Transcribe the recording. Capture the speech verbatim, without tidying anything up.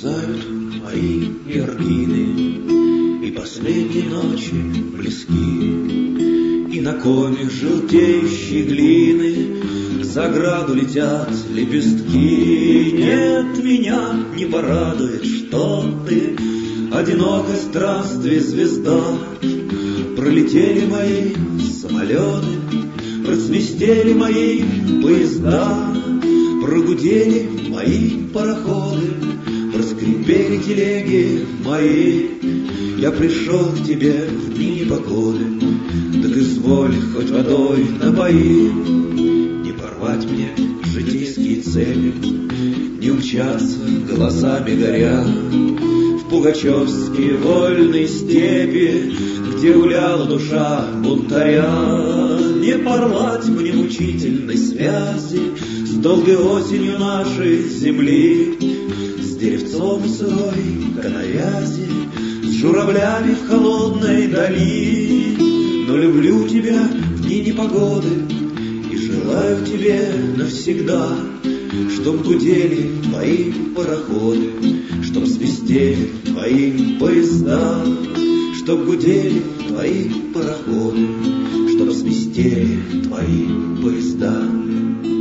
Мерцают мои яргины, и последние ночи близки, и на коме желтеющей глины за ограду летят лепестки. Нет, меня не порадует, что ты одинокая странстве звезда. Пролетели мои самолеты, просвистели мои поезда, прогудели мои пароходы, проскрипели телеги мои. Я пришел к тебе в дни непогоды, так изволь хоть водой напои. Не порвать мне житейские цели, не умчаться глазами горя в пугачевские вольные степи, где гуляла душа бунтаря. Не порвать мне мучительной связи с долгой осенью нашей земли, с деревцом в сырой коновязи, с журавлями в холодной дали. Но люблю тебя в дни непогоды и желаю тебе навсегда, чтоб гудели твои пароходы, чтоб свистели твои поезда, чтоб гудели твои пароходы, чтоб свистели твои поезда.